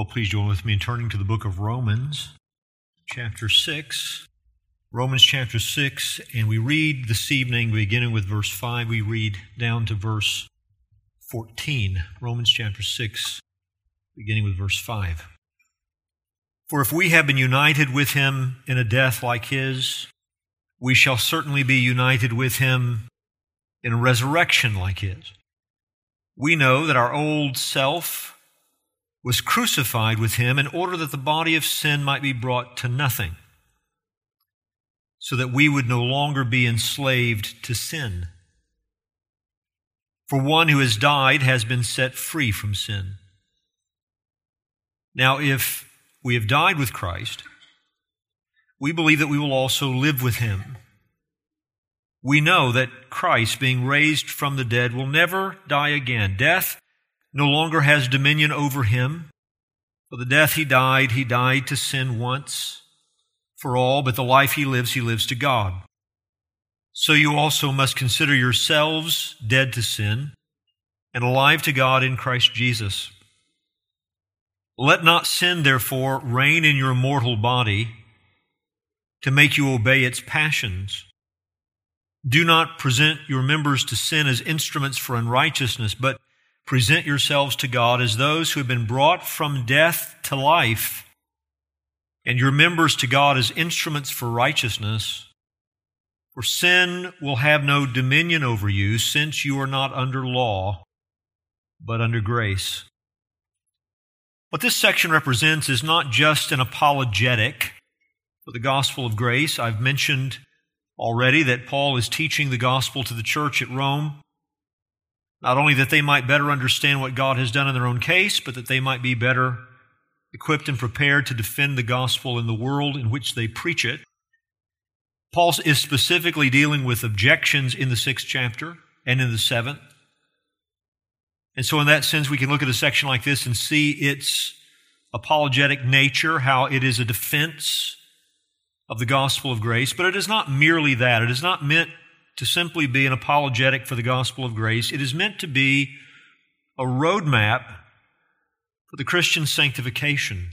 please join with me in turning to the book of Romans, chapter 6. Romans chapter 6, and we read this evening, beginning with verse 5, we read down to verse 14. Romans chapter 6, beginning with verse 5. For if we have been united with him in a death like his, we shall certainly be united with him in a resurrection like his. We know that our old self was crucified with him in order that the body of sin might be brought to nothing, so that we would no longer be enslaved to sin. For one who has died has been set free from sin. Now, if we have died with Christ, we believe that we will also live with him. We know that Christ, being raised from the dead, will never die again. Death no longer has dominion over him. For the death he died to sin once for all, but the life he lives to God. So you also must consider yourselves dead to sin and alive to God in Christ Jesus. Let not sin, therefore, reign in your mortal body to make you obey its passions. Do not present your members to sin as instruments for unrighteousness, but present yourselves to God as those who have been brought from death to life, and your members to God as instruments for righteousness. For sin will have no dominion over you, since you are not under law, but under grace. What this section represents is not just an apologetic for the gospel of grace. I've mentioned already that Paul is teaching the gospel to the church at Rome, not only that they might better understand what God has done in their own case, but that they might be better equipped and prepared to defend the gospel in the world in which they preach it. Paul is specifically dealing with objections in the 6th chapter and in the 7th. And so in that sense, we can look at a section like this and see its apologetic nature, how it is a defense of the gospel of grace. But it is not merely that. It is not meant to simply be an apologetic for the gospel of grace. It is meant to be a roadmap for the Christian sanctification.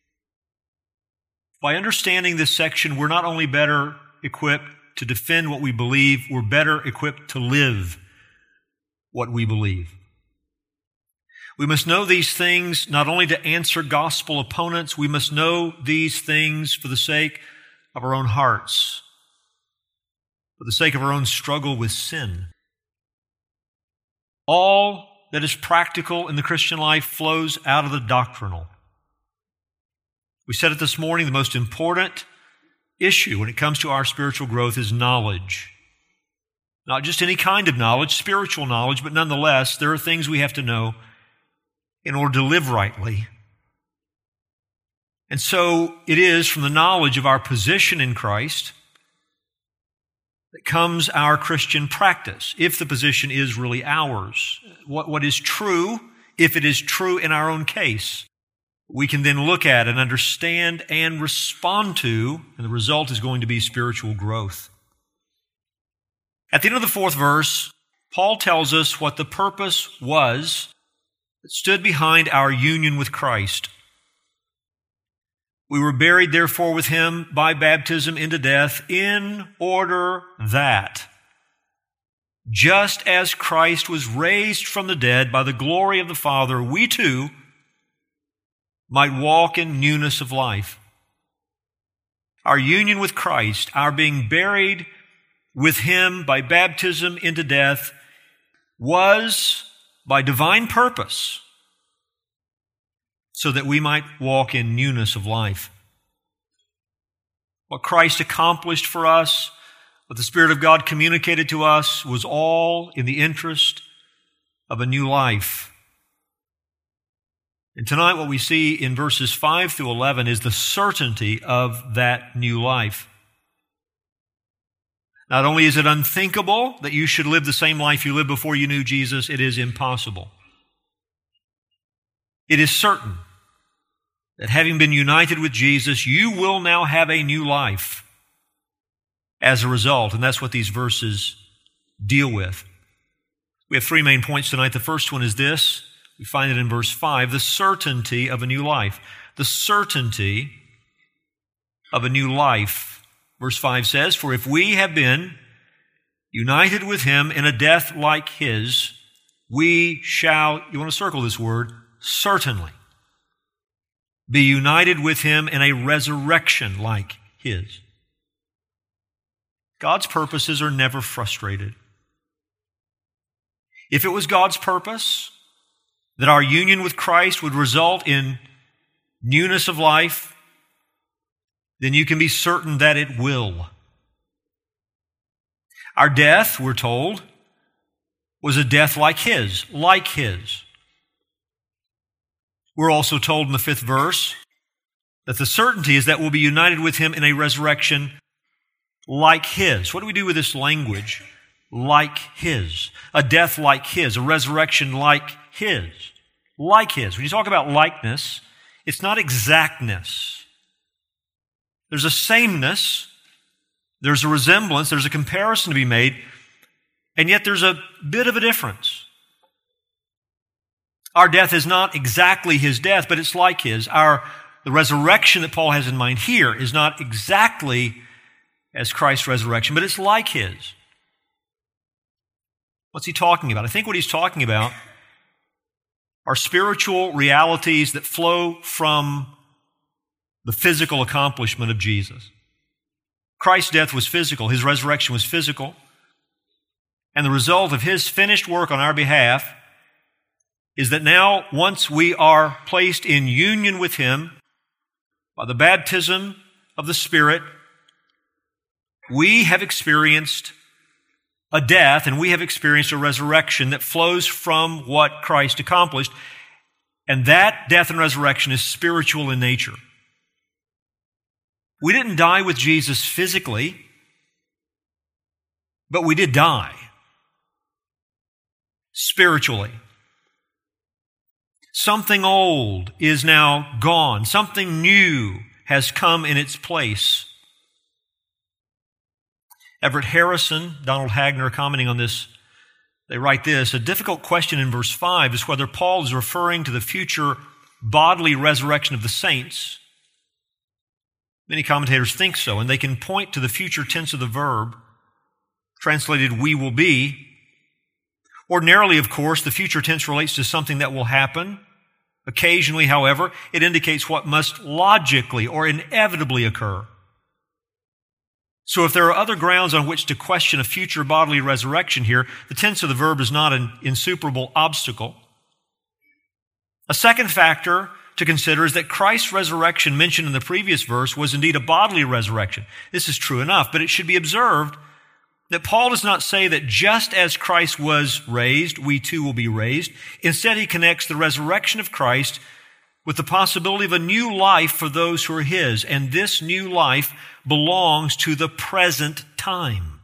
By understanding this section, we're not only better equipped to defend what we believe, we're better equipped to live what we believe. We must know these things not only to answer gospel opponents, we must know these things for the sake of our own hearts, for the sake of our own struggle with sin. All that is practical in the Christian life flows out of the doctrinal. We said it this morning, the most important issue when it comes to our spiritual growth is knowledge. Not just any kind of knowledge, spiritual knowledge, but nonetheless, there are things we have to know in order to live rightly. And so it is from the knowledge of our position in Christ that comes our Christian practice, if the position is really ours. What is true, if it is true in our own case, we can then look at and understand and respond to, and the result is going to be spiritual growth. At the end of the 4th verse, Paul tells us what the purpose was that stood behind our union with Christ. We were buried, therefore, with him by baptism into death, in order that, just as Christ was raised from the dead by the glory of the Father, we too might walk in newness of life. Our union with Christ, our being buried with him by baptism into death, was by divine purpose, so that we might walk in newness of life. What Christ accomplished for us, what the Spirit of God communicated to us, was all in the interest of a new life. And tonight what we see in verses 5 through 11 is the certainty of that new life. Not only is it unthinkable that you should live the same life you lived before you knew Jesus, it is impossible. It is certain that having been united with Jesus, you will now have a new life as a result. And that's what these verses deal with. We have 3 main points tonight. The first one is this. We find it in verse 5, the certainty of a new life. The certainty of a new life. Verse 5 says, for if we have been united with him in a death like his, we shall, you want to circle this word, certainly be united with him in a resurrection like his. God's purposes are never frustrated. If it was God's purpose that our union with Christ would result in newness of life, then you can be certain that it will. Our death, we're told, was a death like his, like his. We're also told in the 5th verse that the certainty is that we'll be united with him in a resurrection like his. What do we do with this language? Like his. A death like his. A resurrection like his. Like his. When you talk about likeness, it's not exactness. There's a sameness. There's a resemblance. There's a comparison to be made. And yet there's a bit of a difference. Our death is not exactly his death, but it's like his. The resurrection that Paul has in mind here is not exactly as Christ's resurrection, but it's like his. What's he talking about? I think what he's talking about are spiritual realities that flow from the physical accomplishment of Jesus. Christ's death was physical. His resurrection was physical. And the result of his finished work on our behalf is that now, once we are placed in union with him by the baptism of the Spirit, we have experienced a death and we have experienced a resurrection that flows from what Christ accomplished. And that death and resurrection is spiritual in nature. We didn't die with Jesus physically, but we did die spiritually. Something old is now gone. Something new has come in its place. Everett Harrison, Donald Hagner commenting on this, they write this, a difficult question in verse 5 is whether Paul is referring to the future bodily resurrection of the saints. Many commentators think so, and they can point to the future tense of the verb, translated we will be. Ordinarily, of course, the future tense relates to something that will happen. Occasionally, however, it indicates what must logically or inevitably occur. So if there are other grounds on which to question a future bodily resurrection here, the tense of the verb is not an insuperable obstacle. A second factor to consider is that Christ's resurrection mentioned in the previous verse was indeed a bodily resurrection. This is true enough, but it should be observed that Paul does not say that just as Christ was raised, we too will be raised. Instead, he connects the resurrection of Christ with the possibility of a new life for those who are his, and this new life belongs to the present time.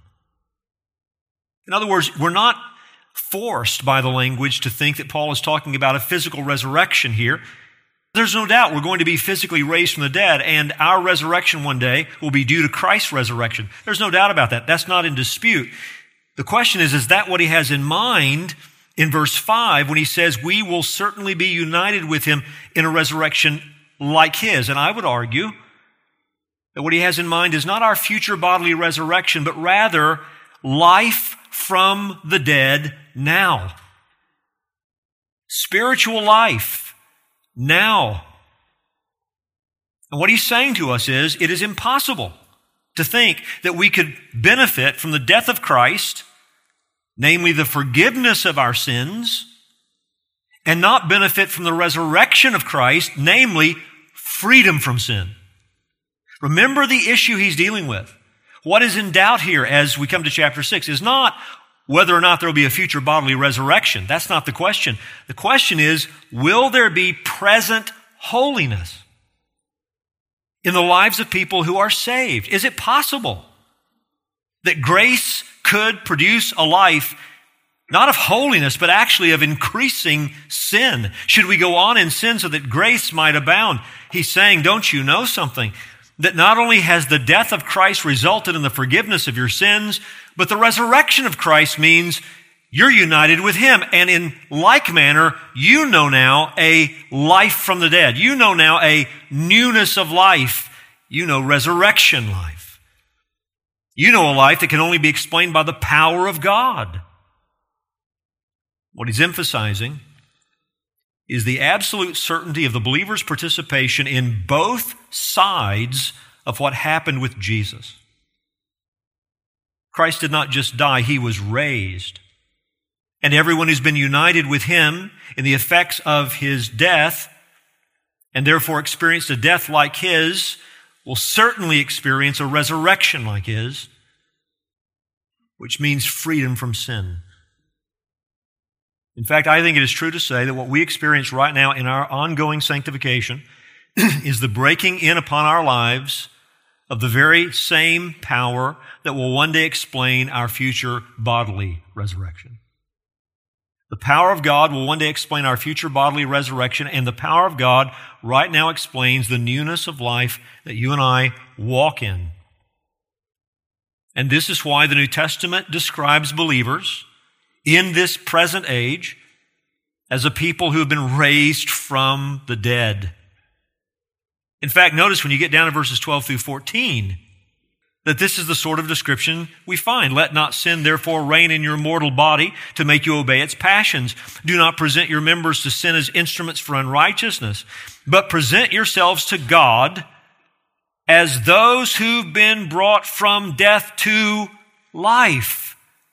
In other words, we're not forced by the language to think that Paul is talking about a physical resurrection here. There's no doubt we're going to be physically raised from the dead, and our resurrection one day will be due to Christ's resurrection. There's no doubt about that. That's not in dispute. The question is that what he has in mind in verse 5 when he says, we will certainly be united with him in a resurrection like his? And I would argue that what he has in mind is not our future bodily resurrection, but rather life from the dead now. Spiritual life now. And what he's saying to us is, it is impossible to think that we could benefit from the death of Christ, namely the forgiveness of our sins, and not benefit from the resurrection of Christ, namely freedom from sin. Remember the issue he's dealing with. What is in doubt here as we come to chapter 6 is not whether or not there will be a future bodily resurrection. That's not the question. The question is, will there be present holiness in the lives of people who are saved? Is it possible that grace could produce a life not of holiness, but actually of increasing sin? Should we go on in sin so that grace might abound? He's saying, don't you know something? That not only has the death of Christ resulted in the forgiveness of your sins, but the resurrection of Christ means you're united with him. And in like manner, you know now a life from the dead. You know now a newness of life. You know resurrection life. You know a life that can only be explained by the power of God. What he's emphasizing is the absolute certainty of the believer's participation in both sides of what happened with Jesus. Christ did not just die, he was raised. And everyone who's been united with him in the effects of his death and therefore experienced a death like his will certainly experience a resurrection like his, which means freedom from sin. In fact, I think it is true to say that what we experience right now in our ongoing sanctification is the breaking in upon our lives of the very same power that will one day explain our future bodily resurrection. The power of God will one day explain our future bodily resurrection, and the power of God right now explains the newness of life that you and I walk in. And this is why the New Testament describes believers in this present age as a people who have been raised from the dead. In fact, notice when you get down to verses 12 through 14, that this is the sort of description we find. Let not sin therefore reign in your mortal body to make you obey its passions. Do not present your members to sin as instruments for unrighteousness, but present yourselves to God as those who've been brought from death to life.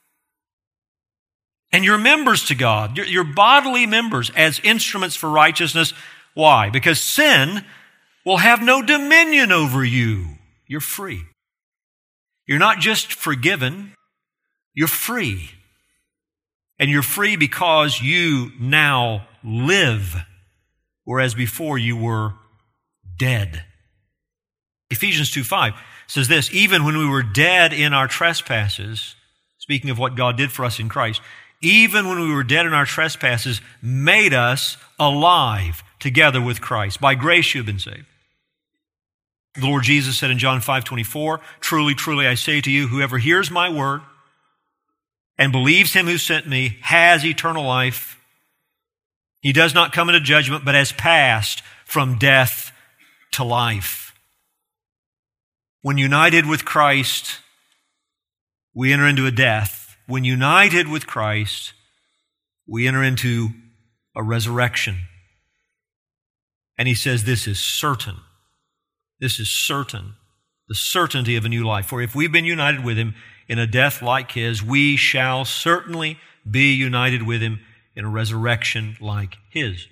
And your members to God, your bodily members as instruments for righteousness. Why? Because sin will have no dominion over you. You're free. You're not just forgiven, you're free. And you're free because you now live, whereas before you were dead. Ephesians 2:5 says this, even when we were dead in our trespasses, speaking of what God did for us in Christ, even when we were dead in our trespasses, made us alive together with Christ. By grace you have been saved. The Lord Jesus said in John 5:24, truly, truly, I say to you, whoever hears my word and believes him who sent me has eternal life. He does not come into judgment, but has passed from death to life. When united with Christ, we enter into a death. When united with Christ, we enter into a resurrection. And he says this is certain. This is certain, the certainty of a new life. For if we've been united with him in a death like his, we shall certainly be united with him in a resurrection like his.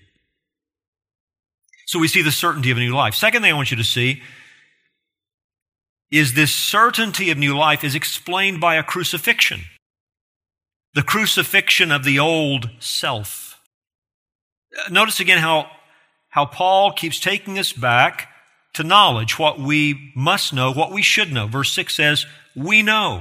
So we see the certainty of a new life. Second thing I want you to see is this certainty of new life is explained by a crucifixion. The crucifixion of the old self. Notice again how Paul keeps taking us back to knowledge, what we must know, what we should know. Verse 6 says, we know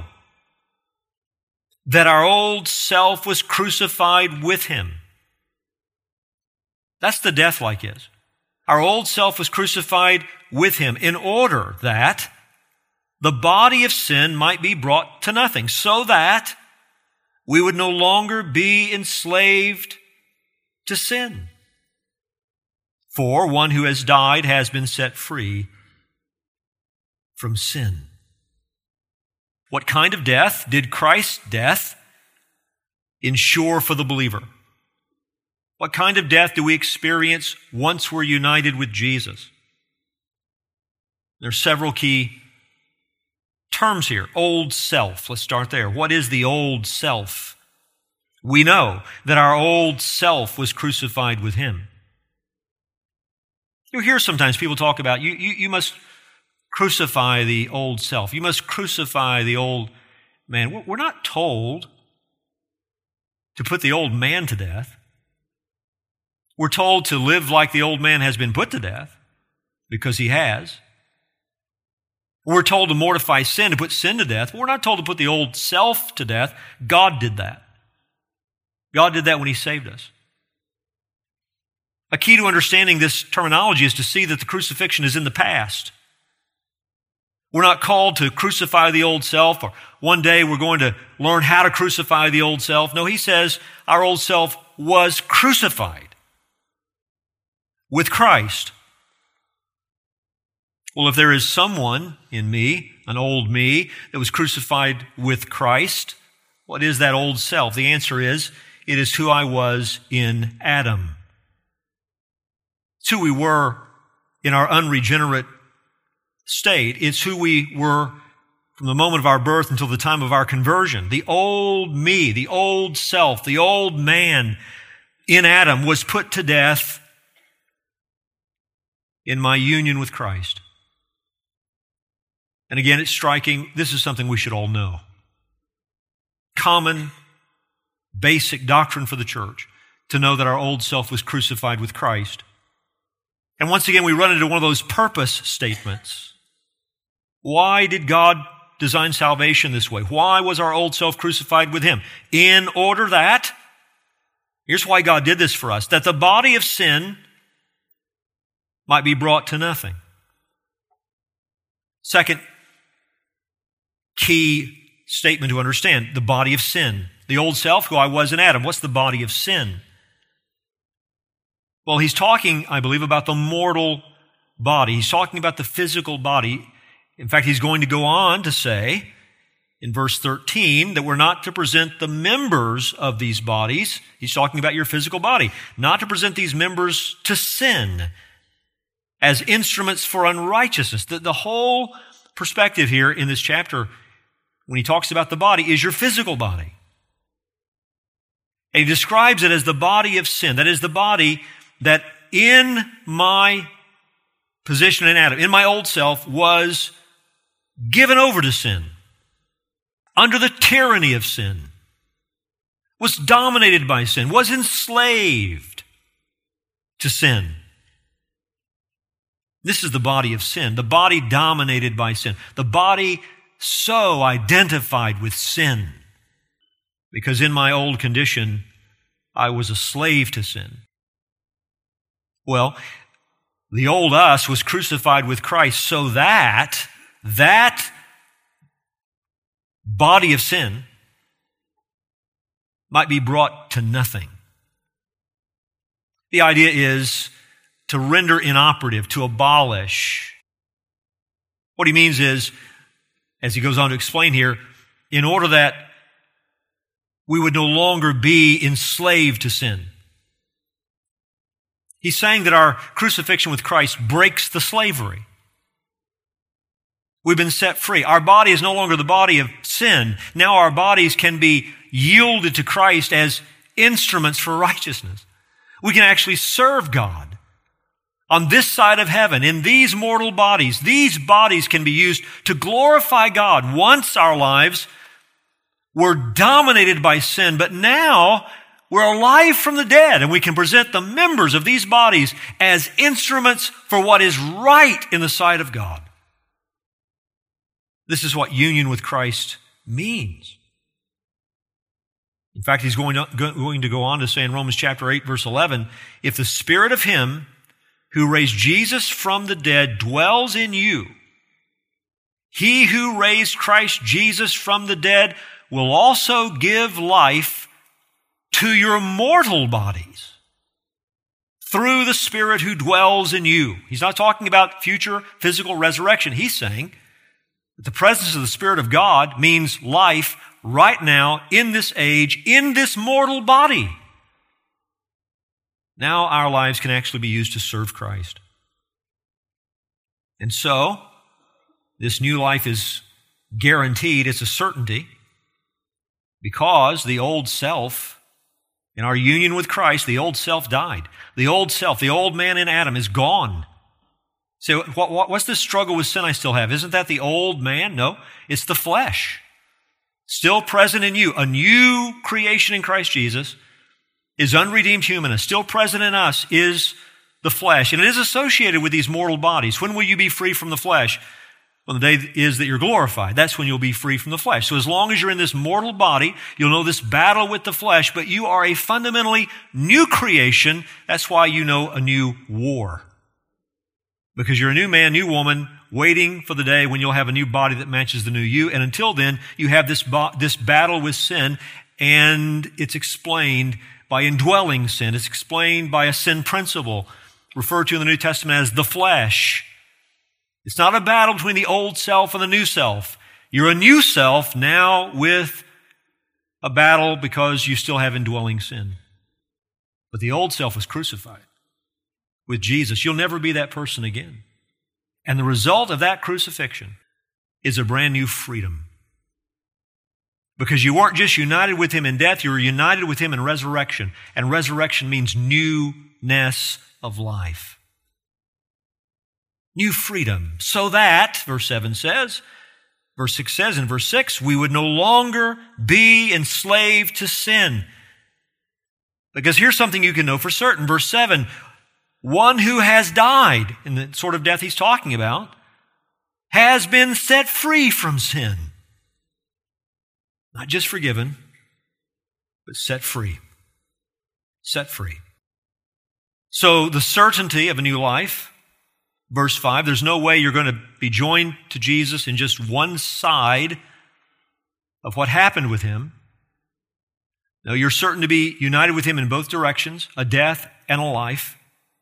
that our old self was crucified with him. That's the death like his. Our old self was crucified with him in order that the body of sin might be brought to nothing, so that we would no longer be enslaved to sin. For one who has died has been set free from sin. What kind of death did Christ's death ensure for the believer? What kind of death do we experience once we're united with Jesus? There are several key terms here. Old self. Let's start there. What is the old self? We know that our old self was crucified with him. You hear sometimes people talk about, you must crucify the old self. You must crucify the old man. We're not told to put the old man to death. We're told to live like the old man has been put to death, because he has. We're told to mortify sin, to put sin to death. But we're not told to put the old self to death. God did that. God did that when he saved us. A key to understanding this terminology is to see that the crucifixion is in the past. We're not called to crucify the old self, or one day we're going to learn how to crucify the old self. No, he says our old self was crucified with Christ. Well, if there is someone in me, an old me, that was crucified with Christ, what is that old self? The answer is, it is who I was in Adam. It's who we were in our unregenerate state. It's who we were from the moment of our birth until the time of our conversion. The old me, the old self, the old man in Adam was put to death in my union with Christ. And again, it's striking. This is something we should all know. Common, basic doctrine for the church, to know that our old self was crucified with Christ. And once again, we run into one of those purpose statements. Why did God design salvation this way? Why was our old self crucified with Him? In order that, here's why God did this for us, that the body of sin might be brought to nothing. Second key statement to understand, the body of sin. The old self, who I was in Adam. What's the body of sin? Well, he's talking, I believe, about the mortal body. He's talking about the physical body. In fact, he's going to go on to say in verse 13 that we're not to present the members of these bodies. He's talking about your physical body. Not to present these members to sin as instruments for unrighteousness. The whole perspective here in this chapter, when he talks about the body, is your physical body. And he describes it as the body of sin. That is the body that in my position in Adam, in my old self, was given over to sin, under the tyranny of sin, was dominated by sin, was enslaved to sin. This is the body of sin, the body dominated by sin, the body so identified with sin, because in my old condition, I was a slave to sin. Well, the old us was crucified with Christ so that body of sin might be brought to nothing. The idea is to render inoperative, to abolish. What he means is, as he goes on to explain here, in order that we would no longer be enslaved to sin. He's saying that our crucifixion with Christ breaks the slavery. We've been set free. Our body is no longer the body of sin. Now our bodies can be yielded to Christ as instruments for righteousness. We can actually serve God on this side of heaven, in these mortal bodies. These bodies can be used to glorify God. Once our lives were dominated by sin, but now we're alive from the dead, and we can present the members of these bodies as instruments for what is right in the sight of God. This is what union with Christ means. In fact, he's going to go on to say in Romans chapter 8, verse 11, if the Spirit of Him who raised Jesus from the dead dwells in you, He who raised Christ Jesus from the dead will also give life to your mortal bodies through the Spirit who dwells in you. He's not talking about future physical resurrection. He's saying that the presence of the Spirit of God means life right now, in this age, in this mortal body. Now our lives can actually be used to serve Christ. And so, this new life is guaranteed. It's a certainty, because the old self, in our union with Christ, the old self died. The old self, the old man in Adam, is gone. So what's this struggle with sin I still have? Isn't that the old man? No, it's the flesh. Still present in you. A new creation in Christ Jesus is unredeemed human. Still present in us is the flesh. And it is associated with these mortal bodies. When will you be free from the flesh? Well, the day is that you're glorified. That's when you'll be free from the flesh. So as long as you're in this mortal body, you'll know this battle with the flesh, but you are a fundamentally new creation. That's why you know a new war. Because you're a new man, new woman, waiting for the day when you'll have a new body that matches the new you. And until then, you have this battle with sin, and it's explained by indwelling sin. It's explained by a sin principle, referred to in the New Testament as the flesh. It's not a battle between the old self and the new self. You're a new self now with a battle because you still have indwelling sin. But the old self was crucified with Jesus. You'll never be that person again. And the result of that crucifixion is a brand new freedom. Because you weren't just united with Him in death, you were united with Him in resurrection. And resurrection means newness of life. New freedom. So that, verse 7 says, verse 6 says, in verse 6, we would no longer be enslaved to sin. Because here's something you can know for certain. Verse 7, one who has died, in the sort of death he's talking about, has been set free from sin. Not just forgiven, but set free. Set free. So the certainty of a new life, verse 5, there's no way you're going to be joined to Jesus in just one side of what happened with Him. No, you're certain to be united with Him in both directions, a death and a life.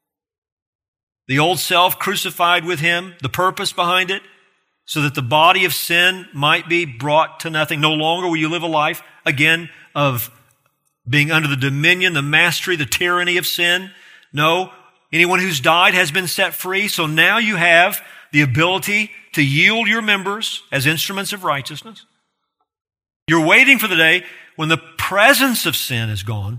The old self crucified with Him, the purpose behind it, so that the body of sin might be brought to nothing. No longer will you live a life, again, of being under the dominion, the mastery, the tyranny of sin. No, anyone who's died has been set free, so now you have the ability to yield your members as instruments of righteousness. You're waiting for the day when the presence of sin is gone,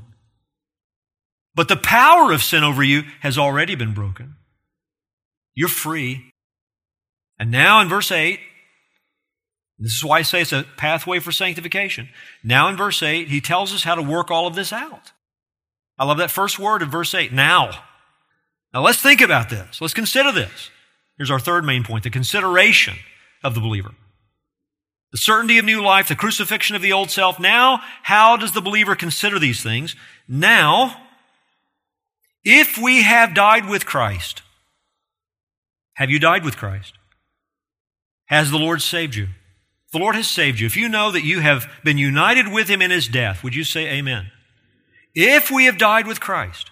but the power of sin over you has already been broken. You're free. And now in verse 8, this is why I say it's a pathway for sanctification. Now in verse 8, he tells us how to work all of this out. I love that first word of verse 8, now. Now let's think about this. Let's consider this. Here's our third main point, the consideration of the believer. The certainty of new life, the crucifixion of the old self. Now, how does the believer consider these things? Now, if we have died with Christ, have you died with Christ? Has the Lord saved you? The Lord has saved you. If you know that you have been united with Him in His death, would you say amen? If we have died with Christ,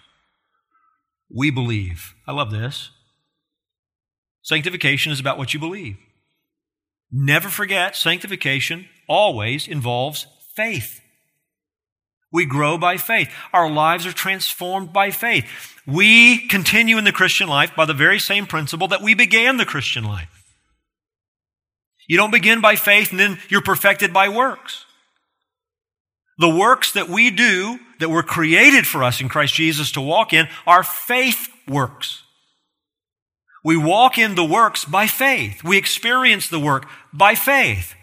we believe. I love this. Sanctification is about what you believe. Never forget, sanctification always involves faith. We grow by faith. Our lives are transformed by faith. We continue in the Christian life by the very same principle that we began the Christian life. You don't begin by faith and then you're perfected by works. The works that we do, that were created for us in Christ Jesus to walk in, are faith works. We walk in the works by faith. We experience the work by faith.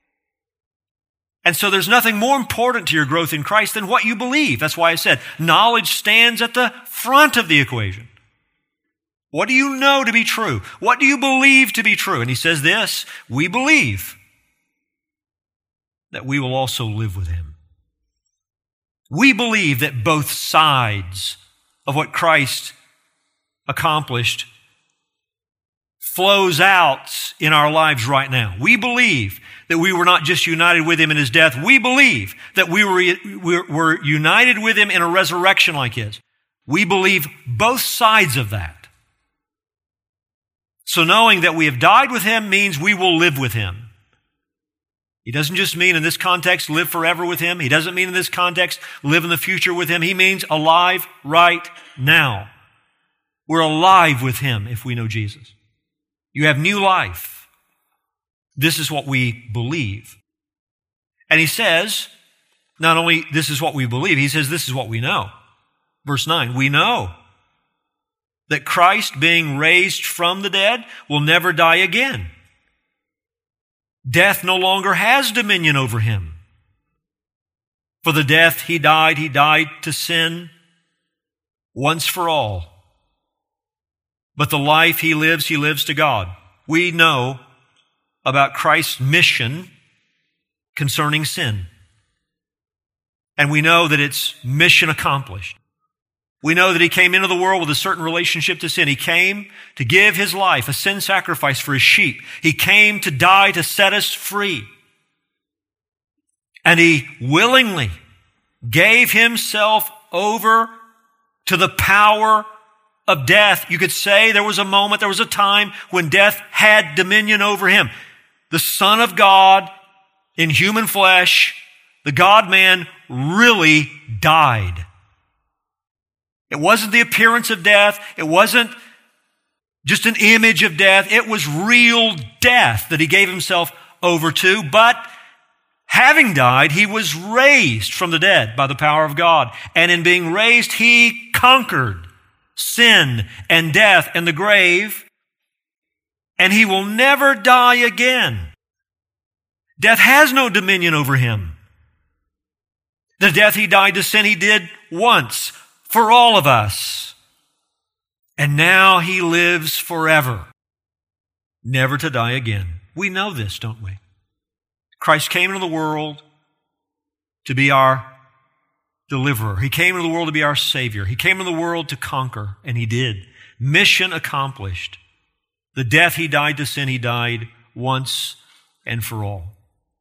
And so there's nothing more important to your growth in Christ than what you believe. That's why I said knowledge stands at the front of the equation. What do you know to be true? What do you believe to be true? And he says this, we believe that we will also live with Him. We believe that both sides of what Christ accomplished flows out in our lives right now. We believe that we were not just united with Him in His death. We believe that we were united with Him in a resurrection like His. We believe both sides of that. So knowing that we have died with Him means we will live with Him. He doesn't just mean in this context live forever with Him. He doesn't mean in this context live in the future with Him. He means alive right now. We're alive with Him if we know Jesus. You have new life. This is what we believe. And he says, not only this is what we believe, he says this is what we know. Verse 9, we know that Christ, being raised from the dead, will never die again. Death no longer has dominion over Him. For the death He died to sin once for all. But the life He lives to God. We know about Christ's mission concerning sin. And we know that it's mission accomplished. We know that he came into the world with a certain relationship to sin. He came to give his life, a sin sacrifice for his sheep. He came to die to set us free. And he willingly gave himself over to the power of death. You could say there was a moment, there was a time when death had dominion over him. The Son of God in human flesh, the God-man, really died. It wasn't the appearance of death. It wasn't just an image of death. It was real death that he gave himself over to. But having died, he was raised from the dead by the power of God. And in being raised, he conquered sin and death and the grave. And he will never die again. Death has no dominion over him. The death he died to sin, he did once for all of us. And now he lives forever, never to die again. We know this, don't we? Christ came into the world to be our deliverer. He came into the world to be our Savior. He came into the world to conquer, and he did. Mission accomplished. The death he died to sin, he died once and for all.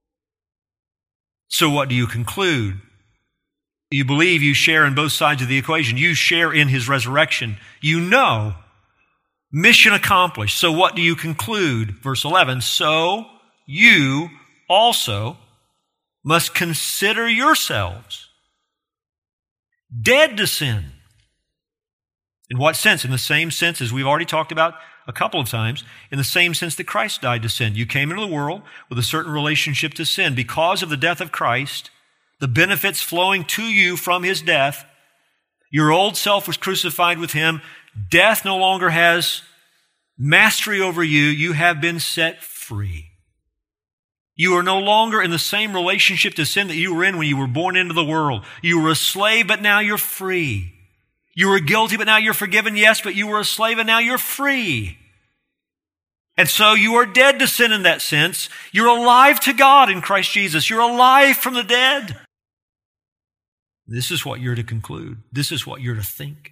So what do you conclude? You believe you share in both sides of the equation. You share in his resurrection. You know, mission accomplished. So what do you conclude? Verse 11, so you also must consider yourselves dead to sin. In what sense? In the same sense as we've already talked about a couple of times, in the same sense that Christ died to sin. You came into the world with a certain relationship to sin. Because of the death of Christ, the benefits flowing to you from his death, your old self was crucified with him. Death no longer has mastery over you. You have been set free. You are no longer in the same relationship to sin that you were in when you were born into the world. You were a slave, but now you're free. You were guilty, but now you're forgiven. Yes, but you were a slave and now you're free. And so you are dead to sin in that sense. You're alive to God in Christ Jesus. You're alive from the dead. This is what you're to conclude. This is what you're to think.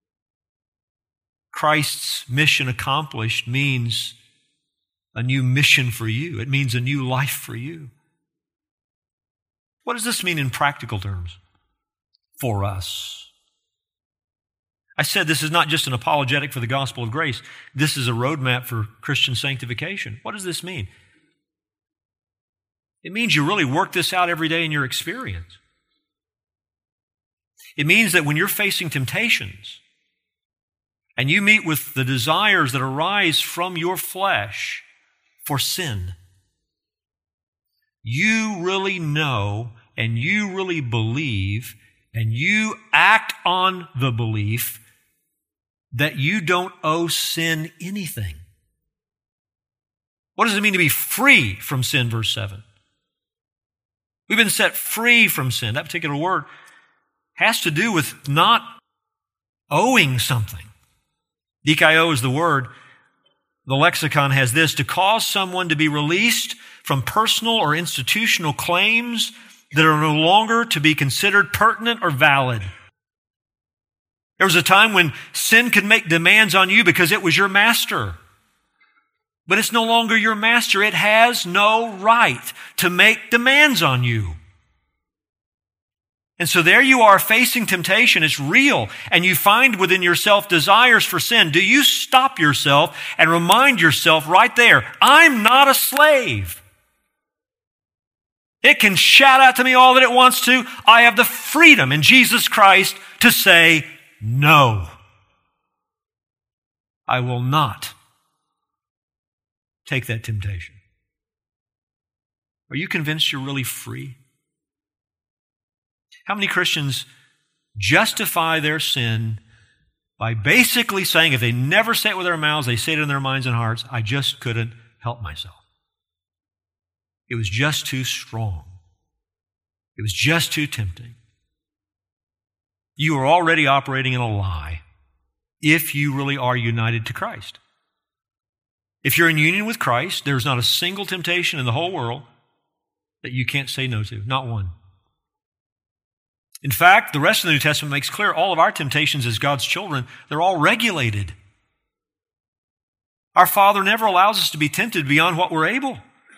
Christ's mission accomplished means a new mission for you. It means a new life for you. What does this mean in practical terms for us? I said this is not just an apologetic for the gospel of grace. This is a roadmap for Christian sanctification. What does this mean? It means you really work this out every day in your experience. It means that when you're facing temptations and you meet with the desires that arise from your flesh for sin, you really know and you really believe and you act on the belief that you don't owe sin anything. What does it mean to be free from sin, verse 7? We've been set free from sin. That particular word has to do with not owing something. Dikaio is the word. The lexicon has this: to cause someone to be released from personal or institutional claims that are no longer to be considered pertinent or valid. There was a time when sin could make demands on you because it was your master. But it's no longer your master. It has no right to make demands on you. And so there you are facing temptation. It's real. And you find within yourself desires for sin. Do you stop yourself and remind yourself right there, I'm not a slave. It can shout out to me all that it wants to. I have the freedom in Jesus Christ to say, no, I will not take that temptation. Are you convinced you're really free? How many Christians justify their sin by basically saying, if they never say it with their mouths, they say it in their minds and hearts, I just couldn't help myself. It was just too strong. It was just too tempting. You are already operating in a lie if you really are united to Christ. If you're in union with Christ, there's not a single temptation in the whole world that you can't say no to. Not one. In fact, the rest of the New Testament makes clear all of our temptations as God's children, they're all regulated. Our Father never allows us to be tempted beyond what we're able.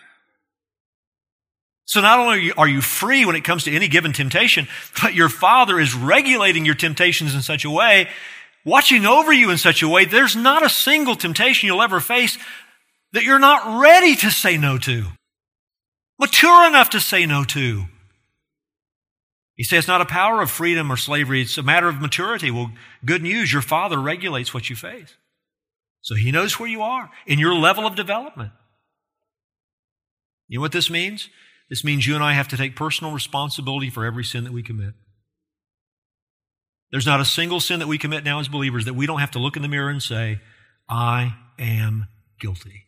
So not only are you free when it comes to any given temptation, but your Father is regulating your temptations in such a way, watching over you in such a way, there's not a single temptation you'll ever face that you're not ready to say no to, mature enough to say no to. He says it's not a power of freedom or slavery, it's a matter of maturity. Well, good news, your Father regulates what you face. So He knows where you are in your level of development. You know what this means? This means you and I have to take personal responsibility for every sin that we commit. There's not a single sin that we commit now as believers that we don't have to look in the mirror and say, I am guilty.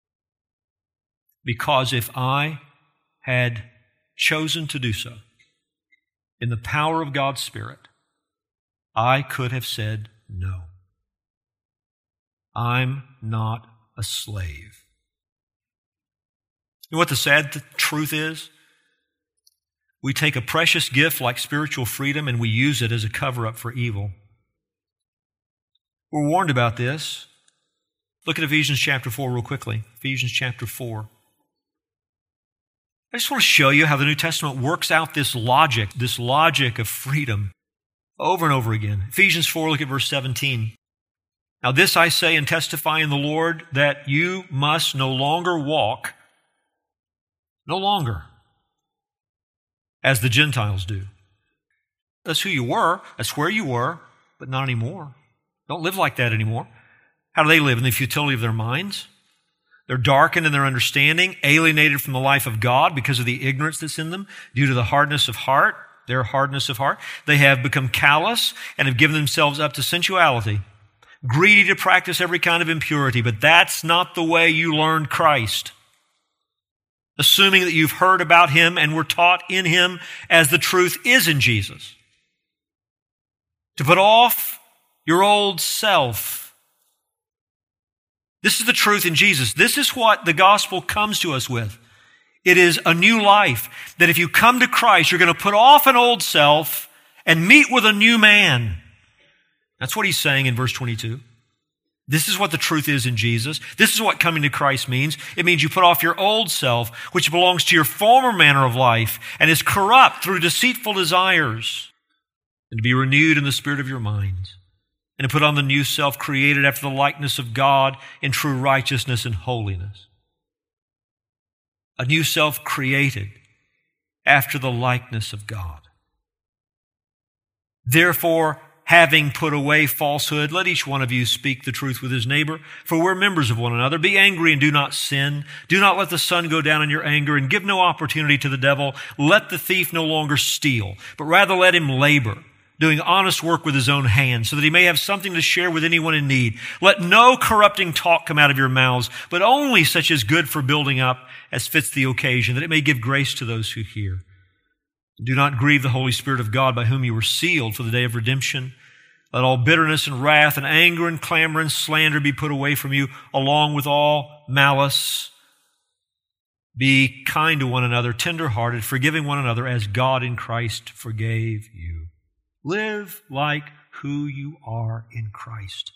Because if I had chosen to do so, in the power of God's Spirit, I could have said no. I'm not a slave. You know what the sad truth is? We take a precious gift like spiritual freedom and we use it as a cover-up for evil. We're warned about this. Look at Ephesians chapter 4 real quickly. Ephesians chapter 4. I just want to show you how the New Testament works out this logic of freedom over and over again. Ephesians 4, look at verse 17. Now this I say and testify in the Lord that you must no longer walk, as the Gentiles do. That's who you were, that's where you were, but not anymore. Don't live like that anymore. How do they live? In the futility of their minds. They're darkened in their understanding, alienated from the life of God because of the ignorance that's in them, due to the hardness of heart, their hardness of heart. They have become callous and have given themselves up to sensuality, greedy to practice every kind of impurity. But that's not the way you learned Christ. Assuming that you've heard about Him and were taught in Him as the truth is in Jesus. To put off your old self. This is the truth in Jesus. This is what the gospel comes to us with. It is a new life. That if you come to Christ, you're going to put off an old self and meet with a new man. That's what He's saying in verse 22. This is what the truth is in Jesus. This is what coming to Christ means. It means you put off your old self, which belongs to your former manner of life and is corrupt through deceitful desires, and to be renewed in the spirit of your minds, and to put on the new self created after the likeness of God in true righteousness and holiness. A new self created after the likeness of God. Therefore, having put away falsehood, let each one of you speak the truth with his neighbor, for we're members of one another. Be angry and do not sin. Do not let the sun go down in your anger, and give no opportunity to the devil. Let the thief no longer steal, but rather let him labor, doing honest work with his own hands, so that he may have something to share with anyone in need. Let no corrupting talk come out of your mouths, but only such as good for building up as fits the occasion, that it may give grace to those who hear. Do not grieve the Holy Spirit of God, by whom you were sealed for the day of redemption. Let all bitterness and wrath and anger and clamor and slander be put away from you, along with all malice. Be kind to one another, tender-hearted, forgiving one another as God in Christ forgave you. Live like who you are in Christ.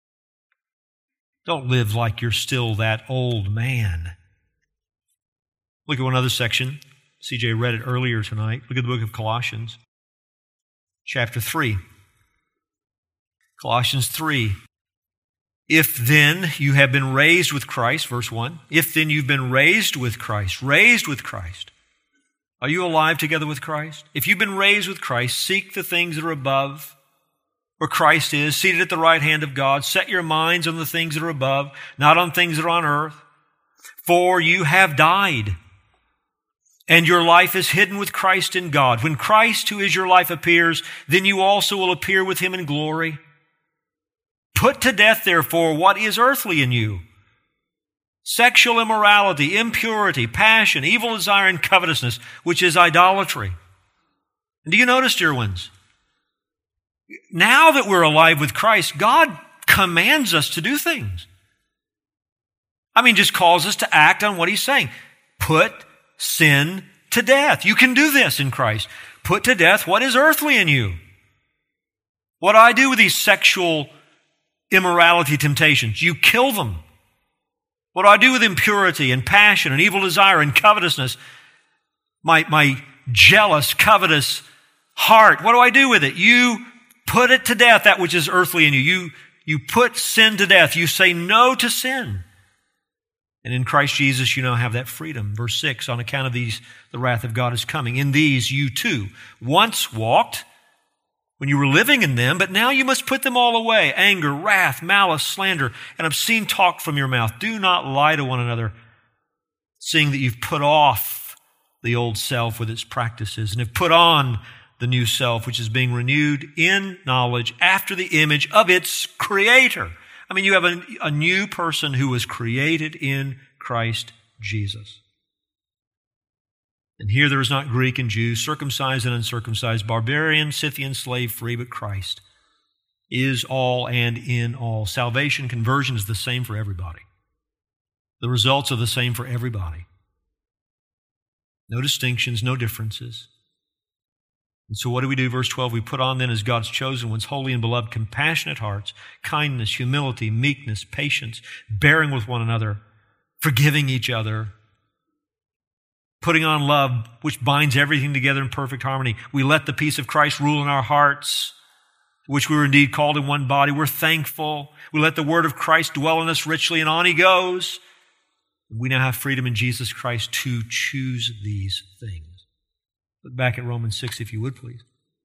Don't live like you're still that old man. Look at one other section. CJ read it earlier tonight. Look at the book of Colossians, chapter 3. Colossians 3. If then you have been raised with Christ, verse 1. If then you've been raised with Christ. Are you alive together with Christ? If you've been raised with Christ, seek the things that are above, where Christ is, seated at the right hand of God. Set your minds on the things that are above, not on things that are on earth. For you have died, and your life is hidden with Christ in God. When Christ, who is your life, appears, then you also will appear with Him in glory. Put to death, therefore, what is earthly in you: sexual immorality, impurity, passion, evil desire, and covetousness, which is idolatry. And do you notice, dear ones, now that we're alive with Christ, God commands us to do things. Just calls us to act on what He's saying. Put sin to death. You can do this in Christ. put to death what is earthly in you. What do I do with these sexual immorality temptations? You kill them. What do I do with impurity and passion and evil desire and covetousness? My jealous, covetous heart, what do I do with it? You put it to death, that which is earthly in you. You put sin to death. You say no to sin. And in Christ Jesus, you now have that freedom. Verse 6, on account of these, the wrath of God is coming. In these you too once walked when you were living in them, but now you must put them all away. Anger, wrath, malice, slander, and obscene talk from your mouth. Do not lie to one another, seeing that you've put off the old self with its practices and have put on the new self, which is being renewed in knowledge after the image of its creator. I mean, you have a new person who was created in Christ Jesus. And here there is not Greek and Jew, circumcised and uncircumcised, barbarian, Scythian, slave, free, but Christ is all and in all. Salvation, conversion is the same for everybody. The results are the same for everybody. No distinctions, no differences. And so what do we do? Verse 12, we put on then as God's chosen ones, holy and beloved, compassionate hearts, kindness, humility, meekness, patience, bearing with one another, forgiving each other, putting on love, which binds everything together in perfect harmony. We let the peace of Christ rule in our hearts, which we were indeed called in one body. We're thankful. We let the word of Christ dwell in us richly, and on he goes. We now have freedom in Jesus Christ to choose these things. Look back at Romans 6, if you would, please.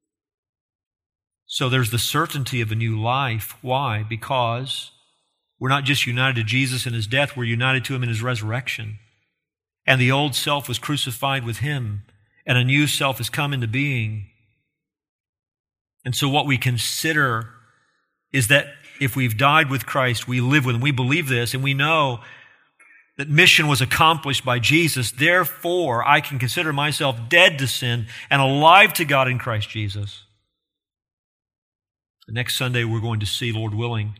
So there's the certainty of a new life. Why? Because we're not just united to Jesus in his death, we're united to him in his resurrection. And the old self was crucified with him, and a new self has come into being. And so what we consider is that if we've died with Christ, we live with him. We believe this, and we know that mission was accomplished by Jesus. Therefore, I can consider myself dead to sin and alive to God in Christ Jesus. The next Sunday, we're going to see, Lord willing,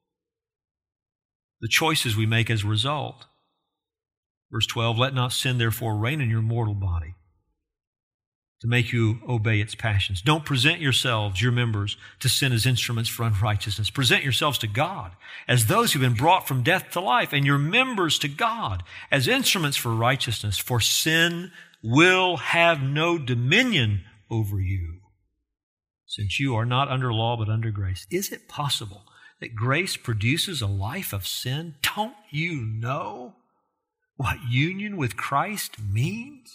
the choices we make as a result. Verse 12, let not sin therefore reign in your mortal body to make you obey its passions. Don't present yourselves, your members, to sin as instruments for unrighteousness. Present yourselves to God as those who've been brought from death to life, and your members to God as instruments for righteousness. For sin will have no dominion over you, since you are not under law but under grace. Is it possible that grace produces a life of sin? Don't you know what union with Christ means?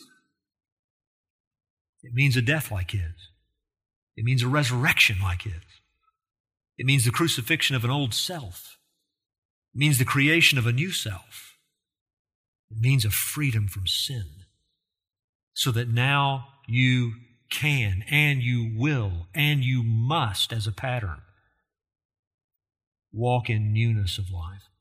It means a death like his. It means a resurrection like his. It means the crucifixion of an old self. It means the creation of a new self. It means a freedom from sin, so that now you can and you will and you must, as a pattern, walk in newness of life.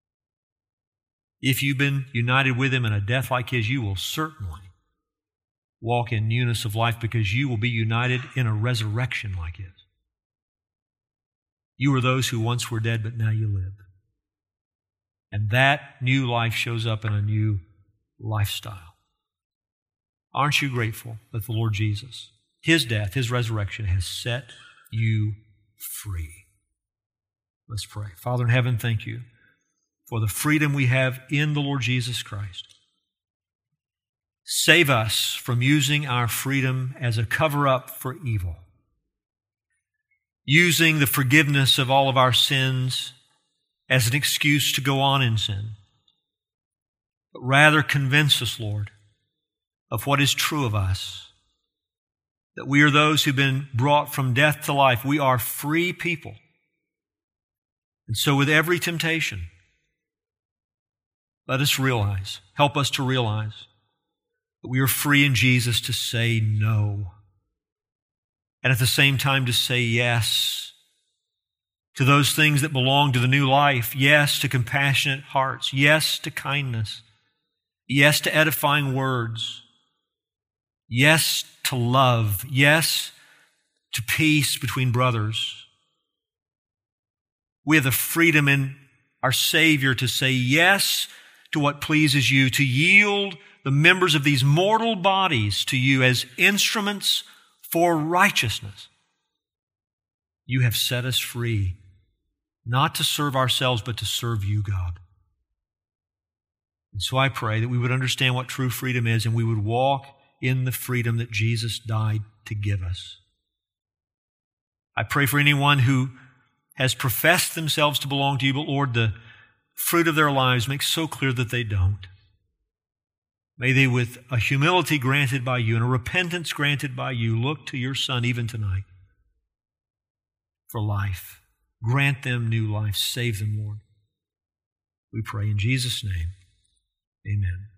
If you've been united with him in a death like his, you will certainly walk in newness of life, because you will be united in a resurrection like his. You were those who once were dead, but now you live. And that new life shows up in a new lifestyle. Aren't you grateful that the Lord Jesus, his death, his resurrection, has set you free? Let's pray. Father in heaven, thank you for the freedom we have in the Lord Jesus Christ. Save us from using our freedom as a cover-up for evil, using the forgiveness of all of our sins as an excuse to go on in sin. But rather convince us, Lord, of what is true of us, that we are those who've been brought from death to life. We are free people. And so with every temptation, let us realize, help us to realize, that we are free in Jesus to say no, and at the same time to say yes to those things that belong to the new life. Yes to compassionate hearts. Yes to kindness. Yes to edifying words. Yes to love. Yes to peace between brothers. We have the freedom in our Savior to say yes to what pleases you, to yield the members of these mortal bodies to you as instruments for righteousness. You have set us free, not to serve ourselves, but to serve you, God. And so I pray that we would understand what true freedom is and we would walk in the freedom that Jesus died to give us. I pray for anyone who has professed themselves to belong to you, but Lord, the fruit of their lives makes so clear that they don't. May they, with a humility granted by you and a repentance granted by you, look to your Son even tonight for life. Grant them new life. Save them, Lord. We pray in Jesus' name. Amen.